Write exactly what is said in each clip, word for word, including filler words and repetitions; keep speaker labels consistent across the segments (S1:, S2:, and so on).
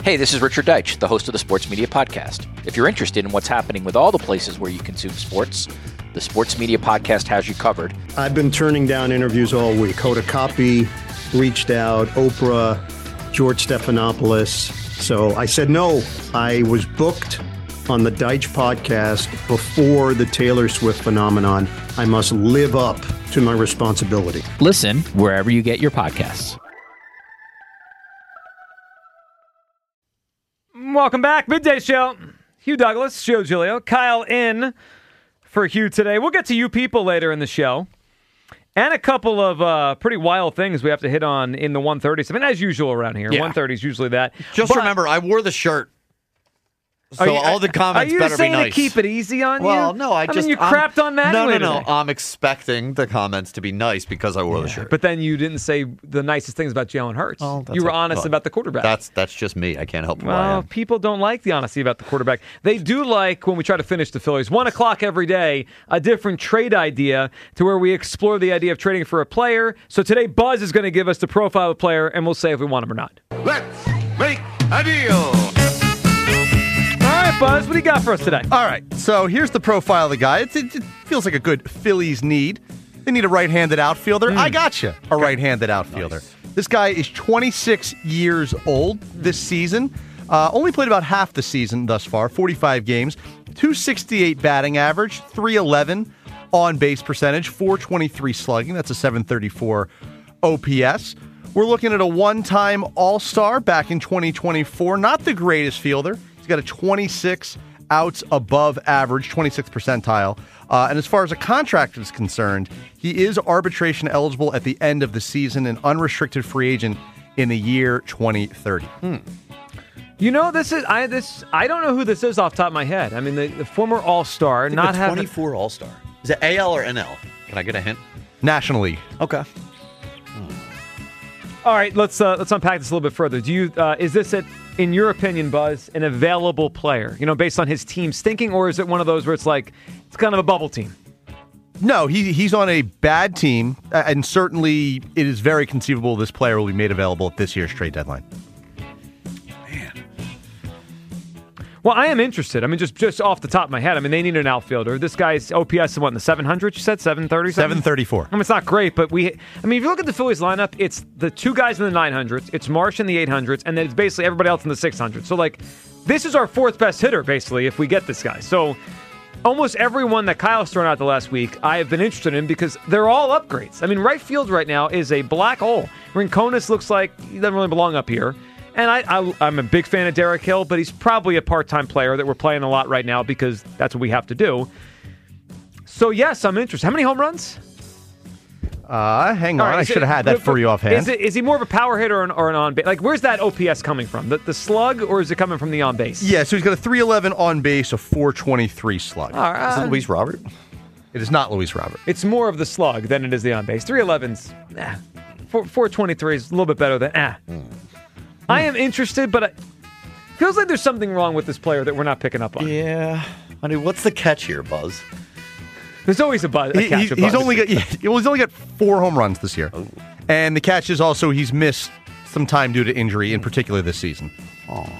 S1: Hey, this is Richard Deitch, the host of the Sports Media Podcast. If you're interested in what's happening with all the places where you consume sports, the Sports Media Podcast has you covered.
S2: I've been turning down interviews all week. Hoda Kotb reached out, Oprah, George Stephanopoulos. So I said no. I was booked on the Deitch podcast before the Taylor Swift phenomenon. I must live up to my responsibility.
S1: Listen wherever you get your podcasts.
S3: Welcome back. Midday Show. Hugh Douglas, Joe Giglio, Kyle in for Hugh today. We'll get to you people later in the show. And a couple of uh, pretty wild things we have to hit on in the one thirties. I mean, as usual around here.
S4: Yeah.
S3: one thirty is usually that.
S4: Just
S3: but,
S4: remember, I wore the shirt. So
S3: you,
S4: all the comments
S3: are you
S4: better
S3: saying
S4: be nice.
S3: To keep it easy on you?
S4: Well, no, I,
S3: I
S4: just...
S3: mean, you
S4: I'm,
S3: crapped on that.
S4: No, no, no.
S3: Today.
S4: I'm expecting the comments to be nice because I wore
S3: yeah,
S4: the shirt.
S3: But then you didn't say the nicest things about Jalen Hurts.
S4: Oh,
S3: you were
S4: a,
S3: honest
S4: well,
S3: about the quarterback.
S4: That's that's just me. I can't help who I
S3: Well,
S4: am.
S3: people don't like the honesty about the quarterback. They do like when we try to finish the Phillies. One o'clock every day, a different trade idea to where we explore the idea of trading for a player. So today, Buzz is going to give us the profile of the player, and we'll say if we want him or not.
S5: Let's make a deal.
S3: All right, Buzz, what do you got for us today?
S6: All right, so here's the profile of the guy. It's, it, it feels like a good Phillies need. They need a right-handed outfielder. Mm. I got you, a right-handed outfielder. Nice. This guy is twenty-six years old this season. Uh, only played about half the season thus far, forty-five games, two sixty-eight batting average, three eleven on-base percentage, four twenty-three slugging. That's a seven thirty-four O P S. We're looking at a one-time All-Star back in twenty twenty-four. Not the greatest fielder. He's got a twenty-six outs above average, twenty-sixth percentile. Uh, and as far as a contract is concerned, he is arbitration eligible at the end of the season, an unrestricted free agent in the year twenty thirty.
S3: Hmm. You know, this is I this I don't know who this is off the top of my head. I mean, the, the former All-Star, not
S4: the twenty-four having... All-Star. Is it A L or N L? Can I get a hint?
S6: National League.
S4: Okay.
S3: All right, let's uh, let's unpack this a little bit further. Do you uh, is this, a, in your opinion, Buzz, an available player? You know, based on his team's thinking, or is it one of those where it's like it's kind of a bubble team?
S6: No, he he's on a bad team, and certainly it is very conceivable this player will be made available at this year's trade deadline.
S3: Well, I am interested. I mean, just, just off the top of my head, I mean, they need an outfielder. This guy's O P S is what, in the seven hundred, you said? seven thirty?
S6: seven thirty-four.
S3: I mean, it's not great, but we, I mean, if you look at the Phillies lineup, it's the two guys in the nine hundreds, it's Marsh in the eight hundreds, and then it's basically everybody else in the six hundreds. So, like, this is our fourth best hitter, basically, if we get this guy. So, almost everyone that Kyle's thrown out the last week, I have been interested in because they're all upgrades. I mean, right field right now is a black hole. Rincones looks like he doesn't really belong up here. And I, I, I'm a big fan of Derek Hill, but he's probably a part-time player that we're playing a lot right now because that's what we have to do. So, yes, I'm interested. How many home runs?
S6: Uh, hang on.
S3: Right,
S6: I should have had that for you offhand.
S3: Is, it, is he more of a power hitter or an, or an on-base? Like, where's that O P S coming from? The, the slug, or is it coming from the on-base?
S6: Yeah, so he's got a three eleven on-base, a four twenty-three slug.
S3: All right.
S4: Is it Luis Robert?
S6: It is not Luis Robert.
S3: It's more of the slug than it is the on-base. three eleven's, nah. four twenty-three is a little bit better than, ah. Mm. I am interested, but it feels like there's something wrong with this player that we're not picking up on.
S4: Yeah. I mean, what's the catch here, Buzz?
S3: There's always a buzz. A
S6: he,
S3: catch
S6: he's,
S3: a
S6: he's
S3: buzz.
S6: only got yeah, well, he's only got four home runs this year, oh. and the catch is also he's missed some time due to injury, in particular this season.
S3: Oh.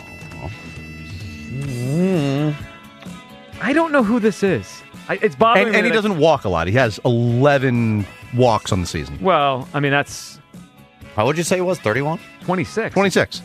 S3: Mm. I don't know who this is. I, it's bothering
S6: and,
S3: me.
S6: And he doesn't I, walk a lot. He has eleven walks on the season.
S3: Well, I mean that's.
S4: How would you say it was? thirty-one?
S3: twenty-six.
S6: twenty-six.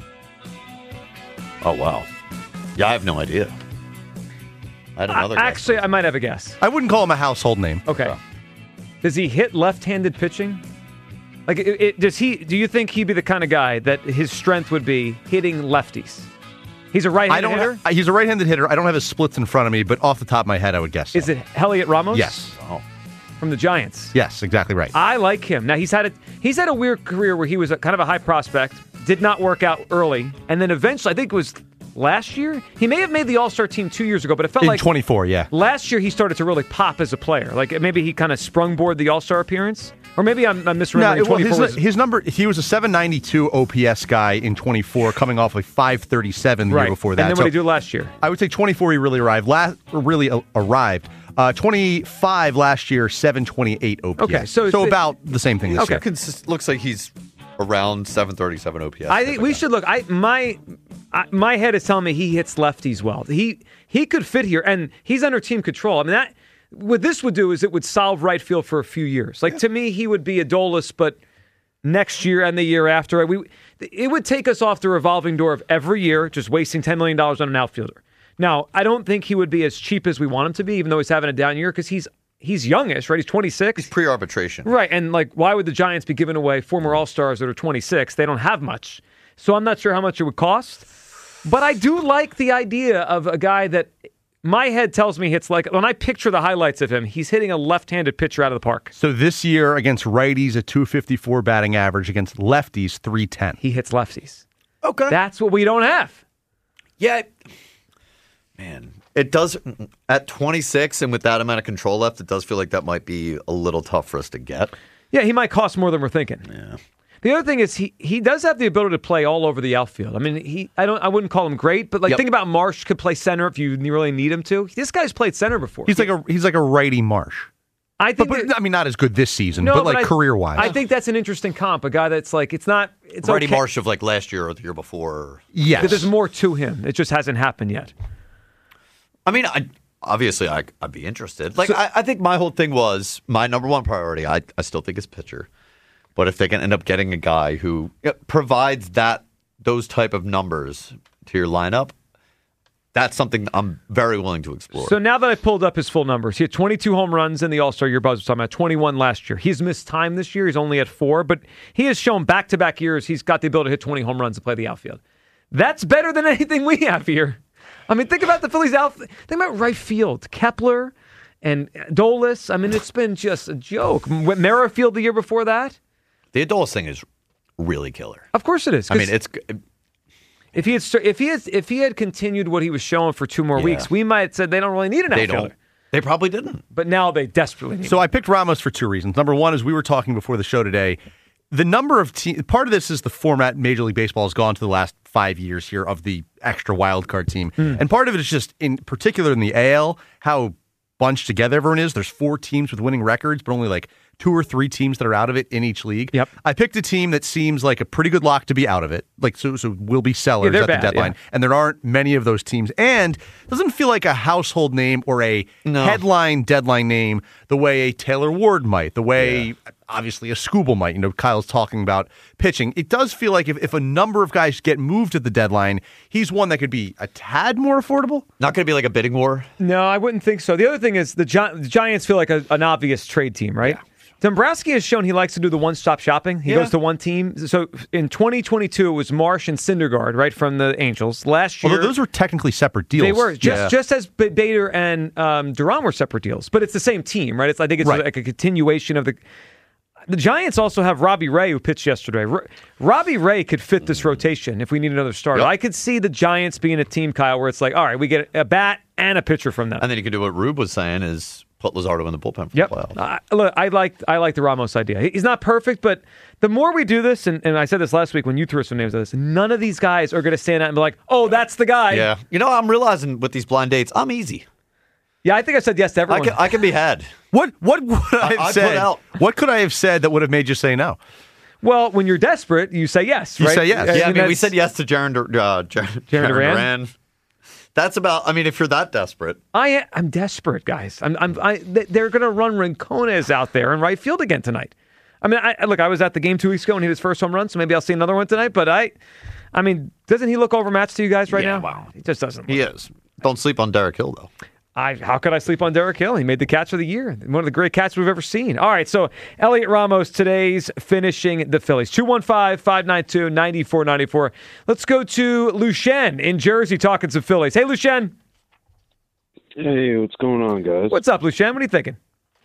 S4: Oh, wow. Yeah, I have no idea. I had another
S3: I, Actually, I might have a guess.
S6: I wouldn't call him a household name.
S3: Okay. Oh. Does he hit left-handed pitching? Like, it, it, does he? Do you think he'd be the kind of guy that his strength would be hitting lefties? He's a right-handed
S6: I don't
S3: hitter?
S6: Ha- he's a right-handed hitter. I don't have his splits in front of me, but off the top of my head, I would guess so.
S3: Is it Heliot Ramos?
S6: Yes.
S3: Oh. From the Giants.
S6: Yes, exactly right.
S3: I like him. Now, he's had a, he's had a weird career where he was a, kind of a high prospect, did not work out early, and then eventually, I think it was last year, he may have made the All-Star team two years ago, but it felt
S6: in
S3: like...
S6: twenty-four, yeah.
S3: Last year, he started to really pop as a player. Like, maybe he kind of sprungboard the All-Star appearance? Or maybe I'm, I'm misremembering.
S6: No, well,
S3: his,
S6: was... his number, he was a seven ninety-two O P S guy in twenty-four, coming off like five thirty-seven the
S3: right.
S6: year before that.
S3: And then
S6: so
S3: what did he do last year?
S6: I would say twenty-four, he really arrived. Last, really uh, arrived. Uh, twenty-five last year, seven twenty-eight O P S.
S3: Okay, so,
S6: so
S3: it,
S6: about the same thing this
S3: okay.
S6: year.
S4: Consist- looks like he's around seven thirty-seven O P S.
S3: I think we should look. I my I, my head is telling me he hits lefties well. He he could fit here, and he's under team control. I mean, that what this would do is it would solve right field for a few years. Like, to me, he would be Adolis, but next year and the year after, we it would take us off the revolving door of every year, just wasting ten million dollars on an outfielder. Now, I don't think he would be as cheap as we want him to be, even though he's having a down year, because he's he's youngish, right? He's twenty-six.
S4: He's pre-arbitration.
S3: Right, and like, why would the Giants be giving away former All-Stars that are twenty-six? They don't have much. So I'm not sure how much it would cost. But I do like the idea of a guy that my head tells me hits like, when I picture the highlights of him, he's hitting a left-handed pitcher out of the park.
S6: So this year against righties, a two fifty-four batting average. Against lefties, three ten.
S3: He hits lefties.
S4: Okay.
S3: That's what we don't have.
S4: Yeah. Man, it does, at twenty-six and with that amount of control left, it does feel like that might be a little tough for us to get.
S3: Yeah, he might cost more than we're thinking.
S4: Yeah.
S3: The other thing is he he does have the ability to play all over the outfield. I mean, he I don't I wouldn't call him great, but like
S4: Yep.
S3: think about Marsh could play center if you really need him to. This guy's played center before.
S6: He's like a he's like a righty Marsh.
S3: I
S6: But,
S3: think
S6: but
S3: that-
S6: I mean, not as good this season,
S3: no,
S6: but like
S3: I-
S6: career wise.
S3: I think that's an interesting comp. A guy that's like it's not it's
S4: Freddie
S3: okay.
S4: Marsh of like last year or the year before.
S6: yes.
S3: Because there's more to him. It just hasn't happened yet.
S4: I mean, I obviously I, I'd be interested. Like, I, I think my whole thing was my number one priority. I, I still think is pitcher, but if they can end up getting a guy who provides that those type of numbers to your lineup, that's something I'm very willing to explore.
S3: So now that I pulled up his full numbers, he had twenty-two home runs in the All-Star year. Buzz was talking about twenty-one last year. He's missed time this year. He's only at four, but he has shown back-to-back years he's got the ability to hit twenty home runs and play the outfield. That's better than anything we have here. I mean, think about the Phillies outfield. Think about right field. Kepler and Dolis. I mean, it's been just a joke. Merrifield the year before that.
S4: the Adolis thing is really killer.
S3: Of course it is.
S4: I mean, it's
S3: if he had if he had if he had continued what he was showing for two more
S4: Yeah.
S3: weeks, we might have said they don't really need an
S4: they
S3: outfielder.
S4: don't. They probably didn't.
S3: But now they desperately need.
S6: So
S3: one.
S6: I picked Ramos for two reasons. Number one is we were talking before the show today. The number of teams, part of this is the format Major League Baseball has gone to the last five years here of the extra wild card team.
S3: Mm.
S6: And part of it is just, in particular in the A L, how bunched together everyone is. There's four teams with winning records, but only like two or three teams that are out of it in each league.
S3: Yep.
S6: I picked a team that seems like a pretty good lock to be out of it. Like, so, so will be sellers
S3: Yeah,
S6: at
S3: they're
S6: the
S3: bad,
S6: deadline.
S3: yeah.
S6: And there aren't many of those teams. And it doesn't feel like a household name or a
S4: No.
S6: headline deadline name the way a Taylor Ward might, the way obviously a Scooble might. You know, Kyle's talking about pitching. It does feel like if, if a number of guys get moved at the deadline, he's one that could be a tad more affordable.
S4: Not going to be like a bidding war.
S3: No, I wouldn't think so. The other thing is the, Gi- the Giants feel like a, an obvious trade team, right? Dombrowski has shown he likes to do the one-stop shopping. He
S6: Yeah.
S3: goes to one team. So in twenty twenty-two, it was Marsh and Syndergaard, right, from the Angels. Last year,
S6: Although those were technically separate deals.
S3: they were just
S6: Yeah.
S3: just as B- Bader and um, Duran were separate deals, but it's the same team, right? It's I think it's
S6: Right.
S3: like a continuation of the. The Giants also have Robbie Ray, who pitched yesterday. R- Robbie Ray could fit this rotation if we need another starter.
S4: Yep.
S3: I could see the Giants being a team, Kyle, where it's like, all right, we get a bat and a pitcher from them.
S4: And then you can do what Rube was saying is put Luzardo in the bullpen for
S3: Yep.
S4: the playoffs.
S3: Uh, look, I like I like the Ramos idea. He- He's not perfect, but the more we do this, and, and I said this last week when you threw some names at this, none of these guys are going to stand out and be like, "Oh, that's the guy."
S4: Yeah. You know, I'm realizing with these blind dates, I'm easy.
S3: Yeah, I think I said yes to
S4: I
S3: everyone.
S4: can, I can be had.
S6: What what would I have
S4: I put
S6: said?
S4: out-
S6: What could I have said that would have made you say no?
S3: well, when you're desperate, you say yes.
S6: You
S3: right?
S6: say yes.
S3: And
S4: Yeah, I mean, we
S3: that's-
S4: said yes to Jaron, Dur- uh, Jar- Jaron
S3: Duran?
S4: Duran. That's about, I mean, if you're that desperate.
S3: I I'm desperate, guys. I'm I'm I, they- they're going to run Rincones out there in right field again tonight. I mean, I, I- look, I was at the game two weeks ago and he hit his first home run, so maybe I'll see another one tonight. But I, I mean, doesn't he look overmatched to you guys right
S4: Yeah,
S3: now?
S4: wow.
S3: He just doesn't.
S4: He is. Don't sleep on Derek Hill, though.
S3: I, how could I sleep on Derek Hill? He made the catch of the year. One of the great catches we've ever seen. All right, so Elliot Ramos, today's finishing the Phillies. two one five, five nine two, nine four nine four. Let's go to Lucien in Jersey talking some Phillies. Hey, Lucien.
S7: Hey, what's going on, guys?
S3: What's up, Lucien? What are you thinking?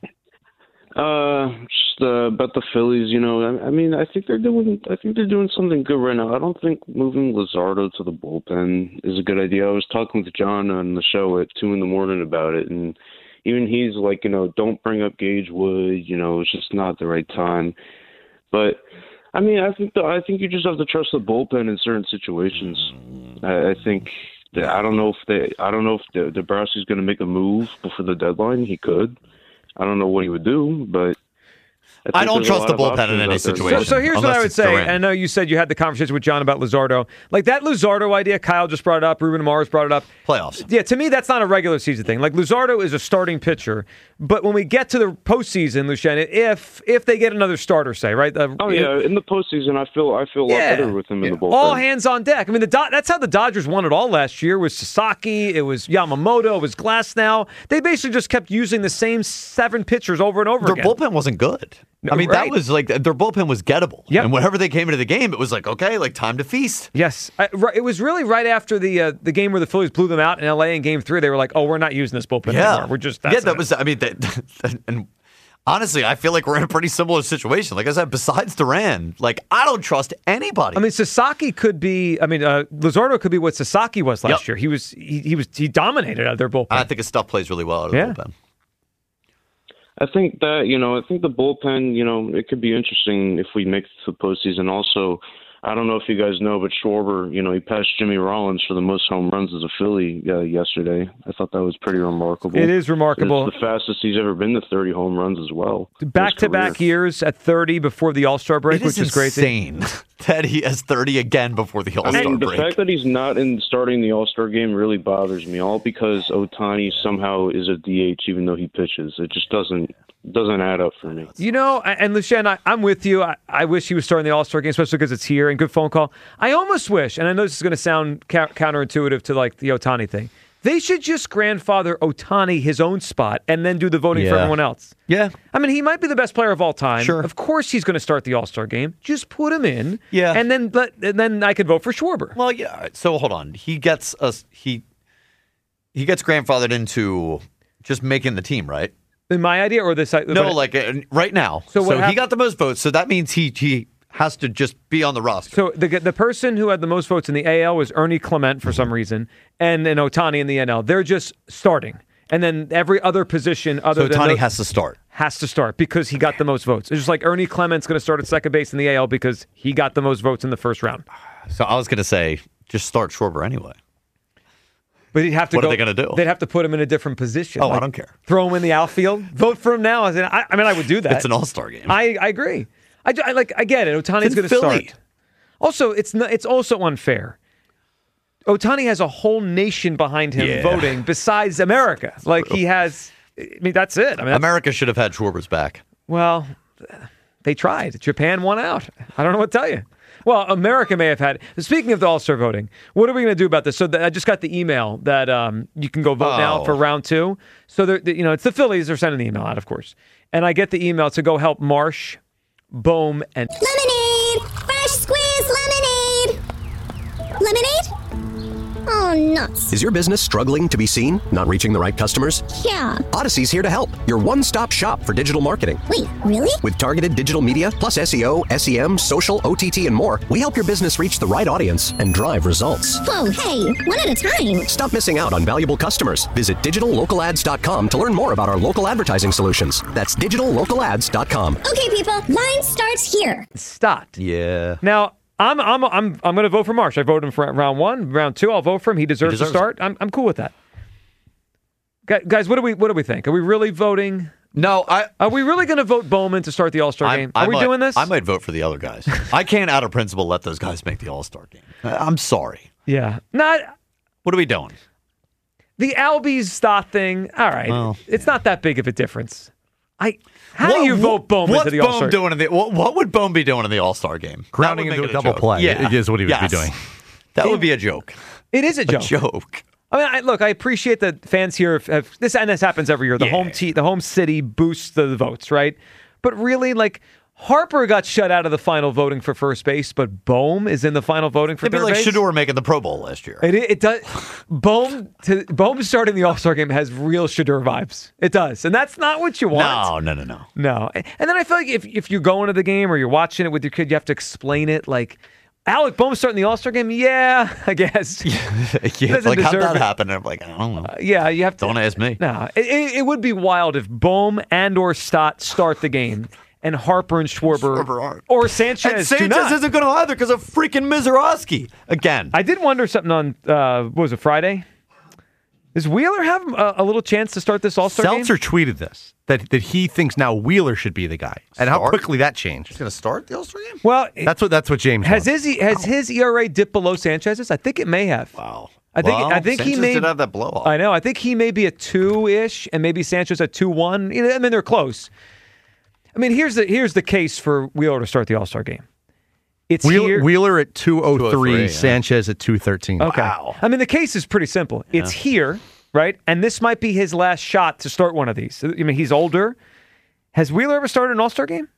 S7: Uh, just uh, about the Phillies. You know, I, I mean, I think they're doing. I think they're doing something good right now. I don't think moving Luzardo to the bullpen is a good idea. I was talking with John on the show at two in the morning about it, and even he's like, you know, don't bring up Gage Wood. You know, it's just not the right time. But I mean, I think the, I think you just have to trust the bullpen in certain situations. I, I think. that- I don't know if they. I don't know if the Dombrowski's going to make a move before the deadline. He could. I don't know what he would do, but think
S4: I don't
S7: there's a
S4: trust
S7: lot
S4: the
S7: of
S4: bullpen in
S7: options
S4: any
S7: out there.
S3: So,
S4: situation.
S3: so here's what
S4: Unless
S3: I would
S4: it's
S3: say.
S4: Duran.
S3: I know you said you had the conversation with John about Luzardo. Like that Luzardo idea, Kyle just brought it up. Ruben Mars brought it up.
S4: Playoffs.
S3: Yeah, to me, that's not a regular season thing. Like Luzardo is a starting pitcher, but when we get to the postseason, Lucien, if if they get another starter, say right. Uh,
S7: Oh yeah, in the postseason, I feel I feel a lot
S3: Yeah.
S7: better with him in the bullpen.
S3: All hands on deck. I mean, the Do- that's how the Dodgers won it all last year. It was Sasaki, it was Yamamoto, it was Glasnow. They basically just kept using the same seven pitchers over and over
S4: Their
S3: again.
S4: bullpen wasn't good. I mean,
S3: Right.
S4: that was like their bullpen was gettable.
S3: Yep.
S4: And whenever they came into the game, it was like, okay, like time to feast.
S3: Yes, I, right, it was really right after the uh, the game where the Phillies blew them out in L A in Game Three. They were like, "Oh, we're not using this bullpen
S4: Yeah,
S3: anymore. We're just that's
S4: yeah. That
S3: it."
S4: was. I mean, that, and honestly, I feel like we're in a pretty similar situation. Like I said, besides Duran, like I don't trust anybody.
S3: I mean, Sasaki could be. I mean, uh, Luzardo could be what Sasaki was last
S4: Yep.
S3: year. He was. He, he was. He dominated out of their bullpen.
S4: I think his stuff plays really well out of
S3: Yeah.
S4: the bullpen.
S7: I think that, you know, I think the bullpen, you know, it could be interesting if we make it to the postseason. Also, I don't know if you guys know, but Schwarber, you know, he passed Jimmy Rollins for the most home runs as a Philly uh, yesterday. I thought that was pretty remarkable.
S3: It is remarkable.
S7: It's the fastest he's ever been to thirty home runs as well. in his
S3: Back-to-back
S7: career.
S3: years at thirty before the All-Star break,
S4: It is
S3: which is crazy.
S4: insane that he has thirty again before the All
S7: I
S4: Star
S7: mean, the
S4: break.
S7: fact that he's not in starting the All-Star game really bothers me, all because Ohtani somehow is a D H even though he pitches. It just doesn't doesn't add up for me.
S3: You know, and Lucien, I, I'm with you. I, I wish he was starting the All-Star game, especially because it's here and good phone call. I almost wish, and I know this is going to sound ca- counterintuitive to like the Ohtani thing, they should just grandfather Ohtani his own spot and then do the voting for
S4: Yeah.
S3: everyone else.
S4: Yeah.
S3: I mean, he might be the best player of all time.
S4: Sure.
S3: Of course he's going to start the All-Star game. Just put him in.
S4: Yeah.
S3: And then let, and then I could vote for Schwarber.
S4: Well, yeah. So hold on. He gets us. He he gets grandfathered into just making the team, right?
S3: In my idea or this?
S4: No, like uh, right now.
S3: So
S4: So,
S3: what
S4: he
S3: hap-
S4: got the most votes. So that means he he has to just be on the roster.
S3: So the the person who had the most votes in the A L was Ernie Clement for some reason, and then Ohtani in the N L. They're just starting, and then every other position other
S4: So
S3: than
S4: Ohtani
S3: those-
S4: has to start.
S3: has to start because he got the most votes. It's just like Ernie Clement's going to start at second base in the A L because he got the most votes in the first round.
S4: So I was going to say just start Schwarber anyway.
S3: But he'd have to
S4: What are
S3: go,
S4: they gonna do?
S3: They'd have to put him in a different position.
S4: Oh, I don't care.
S3: Throw him in the outfield. Vote for him now. I, said, I, I mean, I would do that.
S4: It's an All-Star game.
S3: I, I agree. I, I like. I get it. Ohtani's
S4: It's
S3: going
S4: in
S3: to
S4: Philly.
S3: start. Also, it's not, it's also unfair. Ohtani has a whole nation behind him
S4: Yeah.
S3: voting besides America. Like he has. I mean, that's it. I mean, that's,
S4: America should have had Schwarber's back.
S3: well, they tried. Japan won out. I don't know what to tell you. Well, America may have had. Speaking of the All-Star voting, what are we going to do about this? So the, I just got the email that um, you can go vote now
S4: Oh.
S3: for round two. So they're, you know, it's the Phillies. They're sending the email out, of course, and I get the email to go help Marsh, Bohm, and
S8: Lemonade! Fresh squeezed lemonade! Lemonade? Oh, nuts.
S9: Is your business struggling to be seen? Not reaching the right customers?
S8: Yeah.
S9: Odyssey's here to help. Your one-stop shop for digital marketing.
S8: Wait, really?
S9: With targeted digital media, plus S E O, S E M, social, O T T, and more, we help your business reach the right audience and drive results.
S8: Whoa, hey, one at a time.
S9: Stop missing out on valuable customers. Visit digital local ads dot com to learn more about our local advertising solutions. That's digital local ads dot com.
S8: Okay, people, line starts here.
S3: Stott.
S4: Yeah.
S3: Now, I'm I'm I'm I'm going to vote for Marsh. I voted him for round one, round two. I'll vote for him. He deserves,
S4: deserves
S3: to start. I'm I'm cool with that. Gu- Guys, what do we what do we think? Are we really voting?
S4: No, I.
S3: Are we really going to vote Bowman to start the All Star
S4: I-
S3: game?
S4: I
S3: Are we
S4: might-
S3: doing this?
S4: I might vote for the other guys. I can't, out of principle, let those guys make the All-Star game. I- I'm sorry.
S3: Yeah, not
S4: What are we doing?
S3: the Albies Stott thing. All right,
S4: Well,
S3: it's not that big of a difference. I how do
S4: What-
S3: you vote Bowman
S4: What's
S3: to the All Star?
S4: Bohm doing in the? What, what would Bohm be doing in the All-Star game?
S6: Grounding
S4: That would
S6: into
S4: make
S6: a
S4: it
S6: double play
S4: Yeah.
S6: is what he would
S4: Yes.
S6: be doing.
S4: That would be a joke.
S3: It is a
S4: A
S3: joke.
S4: joke.
S3: I mean, I, look, I appreciate that fans here have, have this, and this happens every year. The
S4: Yeah.
S3: home te- the home city boosts the votes, right? But really, like Harper got shut out of the final voting for first base, but Bohm is in the final voting for
S4: It'd be
S3: third
S4: like
S3: base.
S4: Shador making the Pro Bowl last year.
S3: It, it does. Bohm to Bohm starting the All Star game has real Shador vibes. It does, and that's not what you want.
S4: No, no, no, no.
S3: No. And then I feel like if if you're going to the game or you're watching it with your kid, you have to explain it. Like Alec Bohm starting the All Star game. Yeah, I guess.
S4: yeah,
S3: Doesn't
S4: like how'd
S3: deserve
S4: that
S3: it.
S4: happen? I'm like, I don't know.
S3: Yeah, you have to.
S4: Don't ask me.
S3: No, it, it, it would be wild if Bohm and or Stott start the game and Harper and Schwarber,
S4: Schwarber aren't.
S3: or Sanchez,
S4: And Sanchez
S3: do not.
S4: isn't going to either because of freaking Mizorowski again.
S3: I did wonder something on uh, what was it Friday? Does Wheeler have a, a little chance to start this All-Star game?
S6: Seltzer tweeted this, that, that he thinks now Wheeler should be the guy. And how
S4: Start?
S6: quickly that changed.
S4: He's going to start the All-Star game?
S3: Well,
S6: That's what that's what James
S3: has
S6: wants.
S3: his has his E R A dipped below Sanchez's? I think it may have.
S4: Wow.
S3: I think
S4: Well,
S3: I think
S4: Sanchez
S3: he may
S4: did have that blow off.
S3: I know. I think he may be a two-ish, and maybe Sanchez a two-one. You know, I mean, they're close. I mean, here's the here's the case for Wheeler to start the All-Star game. It's
S6: Wheeler,
S3: here.
S6: Wheeler at two oh three,
S4: yeah.
S6: Sanchez at two thirteen.
S3: Okay.
S4: Wow.
S3: I mean, the case is pretty simple. It's here, right? And this might be his last shot to start one of these. I mean, he's older. Has Wheeler ever started an All-Star game?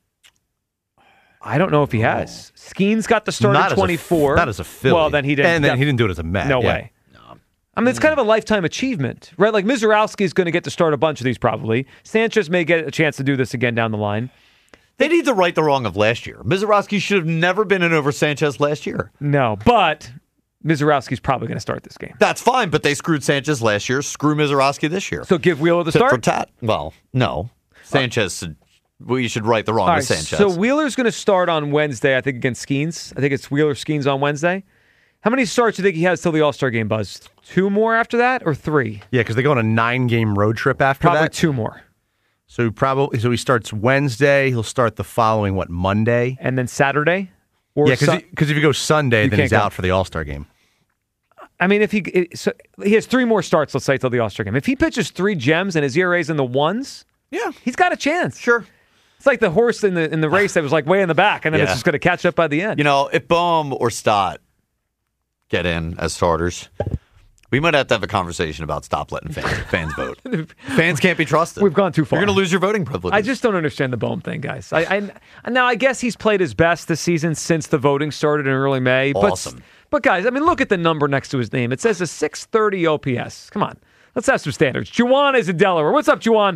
S3: I don't know if he has. Skeens got the start
S6: Not
S3: at
S6: as a-
S3: twenty-four.
S6: not as a Philly.
S3: Well, then he didn't.
S6: And then he didn't do it as a Met.
S3: No
S6: yeah.
S3: way. I mean, it's kind of a lifetime achievement, right? Like, Mizorowski is going to get to start a bunch of these probably. Sanchez may get a chance to do this again down the line.
S4: They need to right the wrong of last year. Mizorowski should have never been in over Sanchez last year.
S3: No, but Mizorowski's probably going to start this game.
S4: That's fine, but they screwed Sanchez last year. Screw Mizorowski this year.
S3: So give Wheeler the
S4: Tit for
S3: start?
S4: tat. Well, no. Sanchez, should- we should right the wrong
S3: All
S4: of
S3: right,
S4: Sanchez.
S3: so Wheeler's going to start on Wednesday, I think, against Skeens. I think it's Wheeler Skeens on Wednesday. How many starts do you think he has till the All-Star game, Buzz? Two more after that or three?
S6: Yeah, because they go on a nine-game road trip after
S3: Probably
S6: that.
S3: two more.
S6: So probably so he starts Wednesday. He'll start the following what Monday?
S3: And then Saturday? Or
S6: Yeah, because
S3: Sun-
S6: if you go Sunday,
S3: You
S6: then
S3: can't
S6: he's
S3: go.
S6: out for the All Star game.
S3: I mean, if he it, so he has three more starts, let's say, till the All-Star game. If he pitches three gems and his E R A's in the ones,
S4: yeah,
S3: he's got a chance.
S4: Sure.
S3: It's like the horse in the in the race that was like way in the back, and then it's
S4: Yeah.
S3: just going to catch up by the end.
S4: You know, if Bohm or Stott get in as starters, we might have to have a conversation about stop letting fans, fans vote. Fans can't be trusted.
S3: We've gone too far.
S4: You're going to lose your voting privilege.
S3: I just don't understand the Bohm thing, guys. I, I now I guess he's played his best this season since the voting started in early May.
S4: Awesome.
S3: But, but guys, I mean, look at the number next to his name. It says a six thirty O P S. Come on, let's have some standards. Juwan is in Delaware. What's up, Juwan?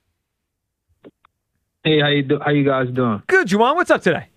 S10: Hey, how you do, how you guys doing?
S3: Good, Juwan. What's up today?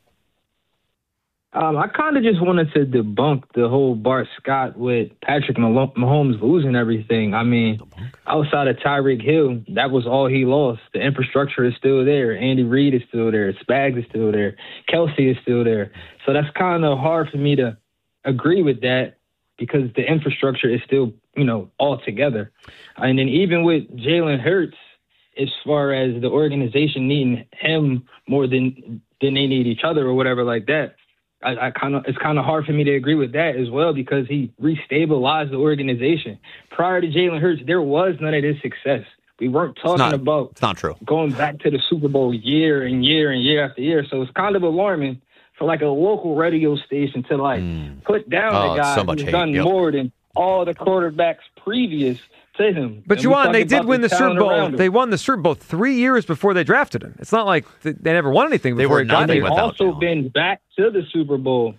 S10: Um, I kind of just wanted to debunk the whole Bart Scott with Patrick Mah- Mahomes losing everything. I mean, outside of Tyreek Hill, that was all he lost. The infrastructure is still there. Andy Reid is still there. Spags is still there. Kelsey is still there. So that's kind of hard for me to agree with that because the infrastructure is still, you know, all together. And then even with Jalen Hurts, as far as the organization needing him more than than they need each other or whatever like that, I, I kind of it's kind of hard for me to agree with that as well because he restabilized the organization. Prior to Jalen Hurts, there was none of this success. We weren't talking
S4: not-
S10: about
S4: it's not true.
S10: going back to the Super Bowl year and year and year after year. So it's kind of alarming for like a local radio station to like put down
S4: Oh,
S10: a
S4: it's
S10: guy
S4: so much
S10: who's
S4: hate,
S10: done
S4: yep.
S10: more than all the quarterbacks previous to him.
S3: But
S10: And we
S3: Juwan,
S10: talk
S3: they did
S10: about
S3: win the Super
S10: talent
S3: Bowl.
S10: around him.
S3: They won the Super Bowl three years before they drafted him. It's not like th- they never won anything
S4: They
S3: before
S4: were
S3: he got
S4: nothing
S3: there.
S10: They've
S4: without
S10: also
S4: Jalen.
S10: been back to the Super Bowl.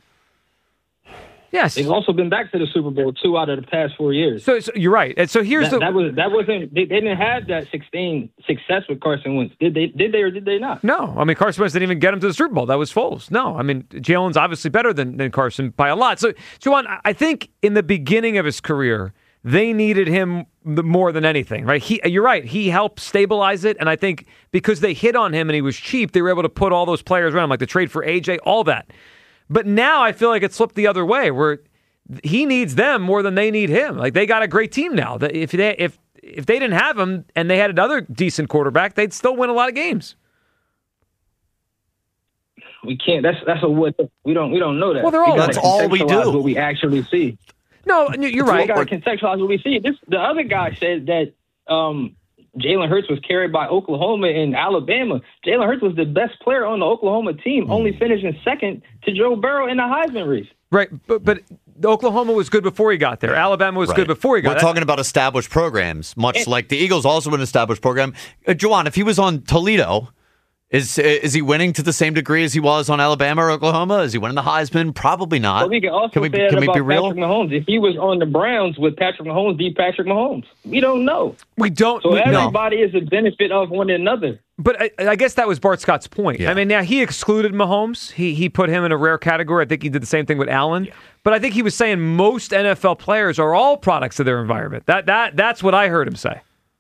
S3: Yes.
S10: They've also been back to the Super Bowl two out of the past four years.
S3: So, so you're right. And so here's
S10: that,
S3: the
S10: that was that wasn't they, they didn't have that sixteen success with Carson Wentz. Did they? Did they or did they not?
S3: No, I mean Carson Wentz didn't even get him to the Super Bowl. That was Foles. No, I mean Jalen's obviously better than, than Carson by a lot. So, Juwan, I- I think in the beginning of his career, they needed him the- more than anything, right? He, you're right. He helped stabilize it, and I think because they hit on him and he was cheap, they were able to put all those players around him, like the trade for A J, all that. But now I feel like it's flipped the other way, where he needs them more than they need him. Like they got a great team now. That if they if if they didn't have him and they had another decent quarterback, they'd still win a lot of games.
S10: We can't. That's that's a what we don't we don't know that.
S3: Well, they're all
S10: We gotta
S3: That's
S4: all we
S10: contextualize
S4: do.
S10: What we actually see.
S3: No, you're
S10: We
S3: right.
S10: got to contextualize what we see. This the other guy said that um, Jalen Hurts was carried by Oklahoma and Alabama. Jalen Hurts was the best player on the Oklahoma team, only finishing second to Joe Burrow in the Heisman race.
S3: Right, but but Oklahoma was good before he got there. Alabama was
S4: Right.
S3: good before he got
S4: We're
S3: there.
S4: talking about established programs, much like the Eagles also an established program. Uh, Juwan, if he was on Toledo, is is he winning to the same degree as he was on Alabama or Oklahoma? Is he winning the Heisman? Probably not.
S10: But we can also
S4: can we,
S10: say that
S4: can we
S10: about
S4: be real?
S10: Patrick Mahomes. If he was on the Browns, would Patrick Mahomes be Patrick Mahomes? We don't know.
S3: We don't.
S10: So
S3: we, no.
S10: everybody is a benefit of one another.
S3: But I, I guess that was Bart Scott's point.
S4: Yeah.
S3: I mean, now he excluded Mahomes. He he put him in a rare category. I think he did the same thing with Allen. But I think he was saying most N F L players are all products of their environment. That that that's what I heard him say.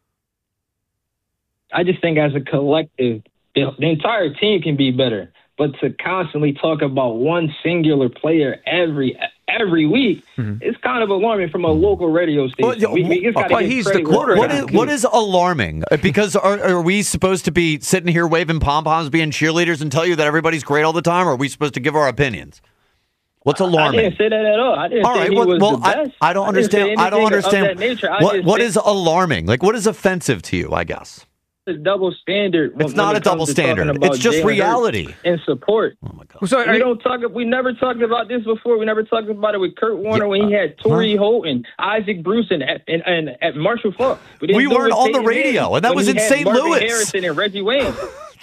S10: I just think as a collective, the, the entire team can be better. But to constantly talk about one singular player every every week, mm-hmm. it's kind of alarming from a local radio station.
S4: Well,
S10: we, we just gotta
S4: well,
S10: give
S4: he's
S10: credit
S4: the quarterback.
S10: where
S4: What is,
S10: credit
S4: what is alarming? Because are, are we supposed to be sitting here waving pom-poms, being cheerleaders, and tell you that everybody's great all the time, or are we supposed to give our opinions? What's alarming?
S10: I didn't say that at all. I didn't
S4: all
S10: say
S4: right,
S10: he
S4: well,
S10: was
S4: well,
S10: the best.
S4: I, I don't
S10: I didn't say
S4: understand. I don't
S10: anything
S4: understand.
S10: of that nature. I
S4: What
S10: just
S4: what
S10: said-
S4: is alarming? Like, what is offensive to you? I guess.
S10: It's double standard. When,
S4: It's not
S10: when
S4: a
S10: it comes
S4: double
S10: to
S4: standard.
S10: talking about
S4: It's just
S10: Jalen
S4: reality.
S10: Hurts and support.
S4: Oh my God.
S3: Well, sorry,
S10: we
S3: I-
S10: don't talk. We never talked about this before. We never talked about it with Kurt Warner
S4: Yeah,
S10: when he had Torrey
S4: huh?
S10: Holt and Isaac Bruce and and, and, and Marshall Falk. We, didn't
S4: We
S10: do it
S4: weren't
S10: with
S4: on the
S10: Peyton
S4: radio,
S10: Manning
S4: and that
S10: when
S4: was
S10: he
S4: in
S10: had
S4: Saint
S10: Marvin
S4: Louis.
S10: Harrison and Reggie Wayne.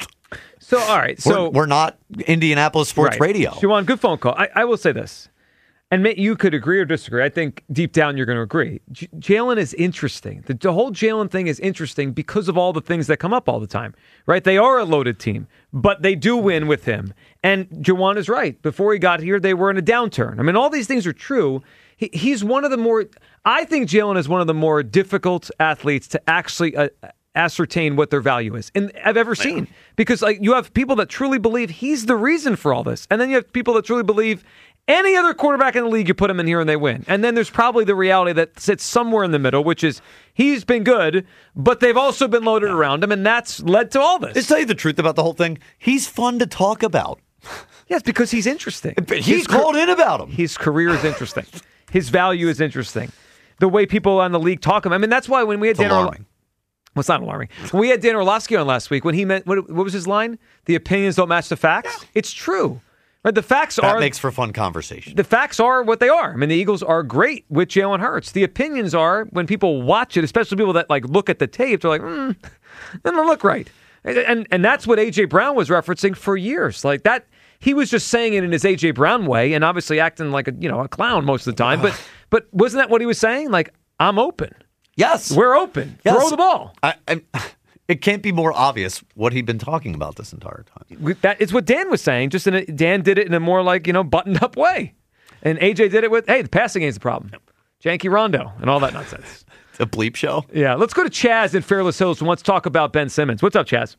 S3: So, all right. So
S4: we're, we're not Indianapolis Sports
S3: right.
S4: Radio.
S3: Juwan, good phone call. I, I will say this. And May, you could agree or disagree. I think deep down you're going to agree. J- Jalen is interesting. The, the whole Jalen thing is interesting because of all the things that come up all the time, right? They are a loaded team, but they do win with him. And Juwan is right. Before he got here, they were in a downturn. I mean, all these things are true. He, he's one of the more, I think Jalen is one of the more difficult athletes to actually uh, ascertain what their value is and I've ever seen. Because like you have people that truly believe he's the reason for all this. And then you have people that truly believe any other quarterback in the league, you put him in here and they win. And then there's probably the reality that sits somewhere in the middle, which is he's been good, but they've also been loaded around him, and that's led to all this.
S4: To tell you the truth about the whole thing, he's fun to talk about.
S3: Yes, because he's interesting.
S4: But he's
S3: His
S4: called
S3: ca-
S4: in about him.
S3: His career is interesting. His value is interesting. The way people on the league talk him. I mean, that's why when we had
S4: It's
S3: Dan Orlovsky.
S4: alarming.
S3: Well, it's not alarming. When we had Dan Orlovsky on last week, when he meant, what, what was his line? The opinions don't match the facts. Yeah. It's true. Right? The facts
S4: that
S3: are
S4: makes for fun conversation.
S3: The facts are what they are. I mean, the Eagles are great with Jalen Hurts. The opinions are when people watch it, especially people that like look at the tape, they're like, mm, that doesn't look right. And, and and that's what A J Brown was referencing for years. Like that, he was just saying it in his A J Brown way, and obviously acting like a you know a clown most of the time. But but wasn't that what he was saying? Like, I'm open.
S4: Yes,
S3: we're open.
S4: Yes.
S3: Throw the ball.
S4: I, I, it can't be more obvious what he'd been talking about this entire time.
S3: That is what Dan was saying. Just in a, Dan did it in a more like you know buttoned up way, and A J did it with hey, the passing game's the problem. Janky Rondo and all that nonsense.
S4: It's a bleep show.
S3: Yeah, let's go to Chaz in Fairless Hills and let's talk about Ben Simmons. What's up, Chaz?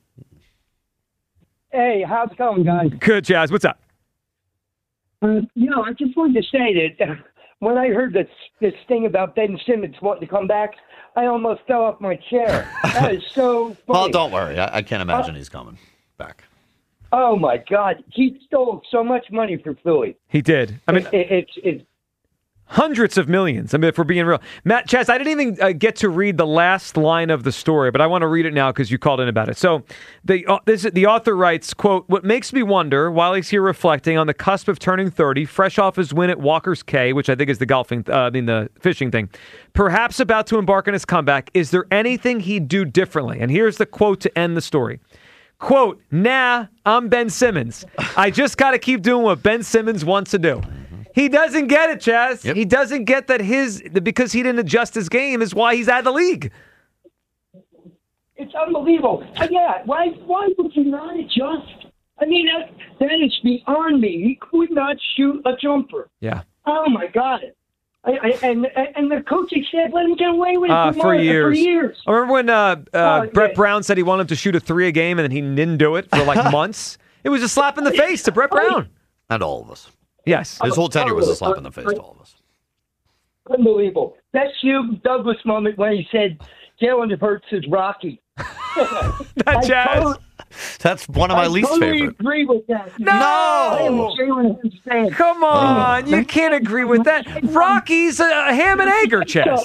S11: Hey, how's it going, guys?
S3: Good, Chaz. What's up?
S11: Uh, you know, I just wanted to say that uh, when I heard this this thing about Ben Simmons wanting to come back, I almost fell off my chair. That is so funny.
S4: Well, don't worry. I, I can't imagine uh, he's coming back.
S11: Oh, my God. He stole so much money from Philly.
S3: He did. I mean,
S11: it, it, it's... It,
S3: Hundreds of millions. I mean, if we're being real. Matt, Chaz, I didn't even uh, get to read the last line of the story, but I want to read it now because you called in about it. So the uh, this, the author writes, quote, "What makes me wonder, while he's here reflecting on the cusp of turning thirty, fresh off his win at Walker's Cay, which I think is the golfing, uh, I mean the fishing thing, perhaps about to embark on his comeback, is there anything he'd do differently?" And here's the quote to end the story. Quote, "Nah, I'm Ben Simmons. I just got to keep doing what Ben Simmons wants to do." He doesn't get it, Chaz. Yep. He doesn't get that his because he didn't adjust his game is why he's out of the league.
S11: It's unbelievable. Uh, yeah, why why would you not adjust? I mean, that, that is beyond me. He could not shoot a jumper.
S3: Yeah.
S11: Oh my God. I, I, and and the coaching said let him get away with it
S3: uh,
S11: for,
S3: for,
S11: more,
S3: years.
S11: for years.
S3: I remember when uh, uh,
S11: oh,
S3: Brett
S11: yeah.
S3: Brown said he wanted him to shoot a three a game, and then he didn't do it for like months. It was a slap in the face to Brett Brown.
S4: And all of us.
S3: Yes.
S4: His whole tenure was a slap in the face to all of us.
S11: Unbelievable. That's Hugh Douglas moment when he said Jalen Hurts is Rocky.
S3: that Jazz.
S4: That's one of my
S11: I
S4: least
S11: totally
S4: favorite.
S11: agree with that.
S3: No!
S11: I am a Jalen Hurts fan.
S3: Come on. You can't agree with that. Rocky's a, a ham and egger, Chess.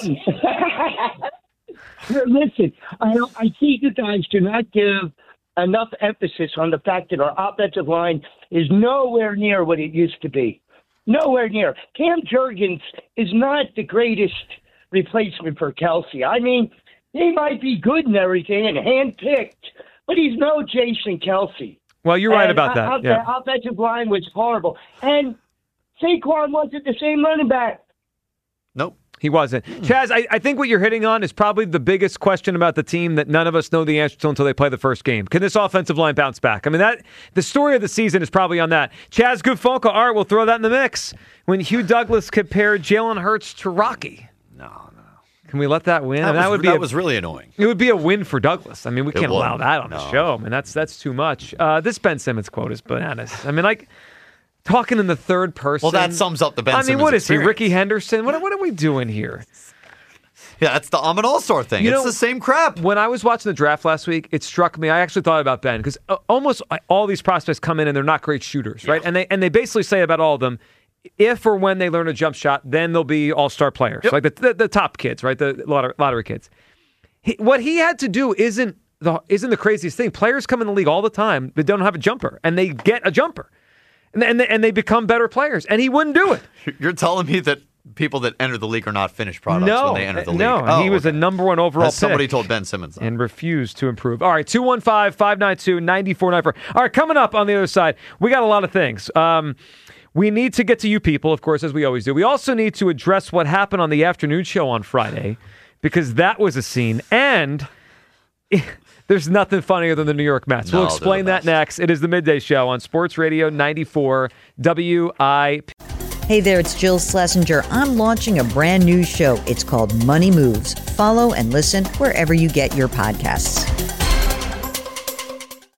S11: Listen, I, I think you guys do not give enough emphasis on the fact that our offensive line is nowhere near what it used to be. Nowhere near. Cam Jurgens is not the greatest replacement for Kelsey. I mean, he might be good and everything and handpicked, but he's no Jason Kelsey.
S3: Well, you're right
S11: and
S3: about that.
S11: Uh,
S3: yeah.
S11: The offensive line was horrible. And Saquon wasn't the same running back.
S4: Nope.
S3: He wasn't. Chaz, I, I think what you're hitting on is probably the biggest question about the team that none of us know the answer to until they play the first game. Can this offensive line bounce back? I mean, that the story of the season is probably on that. Chaz, good phone call. All right, we'll throw that in the mix. When Hugh Douglas compared Jalen Hurts to Rocky.
S4: No, no.
S3: Can we let that win?
S4: That,
S3: I mean,
S4: was,
S3: that would be
S4: that
S3: a,
S4: was really annoying.
S3: It would be a win for Douglas. I mean, we
S4: It
S3: can't
S4: would.
S3: allow that on
S4: No.
S3: the show. I mean, that's that's too much. Uh, this Ben Simmons quote is bananas. I mean, like, talking in the third person.
S4: Well, that sums up the Ben
S3: I mean,
S4: Simmons
S3: what is he,
S4: experience.
S3: Ricky Henderson? What, what are we doing here?
S4: Yeah, that's the Ahmed All-Star thing.
S3: You
S4: it's
S3: know,
S4: the same crap.
S3: When I was watching the draft last week, it struck me. I actually thought about Ben because almost all these prospects come in and they're not great shooters, right? And they and they basically say about all of them, if or when they learn a jump shot, then they'll be all-star players, yep. like the, the the top kids, right? The lottery, lottery kids. He, what he had to do isn't the isn't the craziest thing. Players come in the league all the time that don't have a jumper, and they get a jumper, and and they, and they become better players. And he wouldn't do it.
S4: You're telling me that people that enter the league are not finished products
S3: no,
S4: when they enter the league?
S3: No,
S4: oh,
S3: he was
S4: okay.
S3: a number one overall
S4: As somebody
S3: pick.
S4: told Ben Simmons that.
S3: And refused to improve. All right, two one five, five nine two, nine four nine four. All right, coming up on the other side, we got a lot of things. Um, we need to get to you people, of course, as we always do. We also need to address what happened on the afternoon show on Friday, because that was a scene. And there's nothing funnier than the New York Mets.
S4: No,
S3: we'll explain that next. It is the Midday Show on Sports Radio ninety-four W I P.
S12: Hey there, it's Jill Schlesinger. I'm launching a brand new show. It's called Money Moves. Follow and listen wherever you get your podcasts.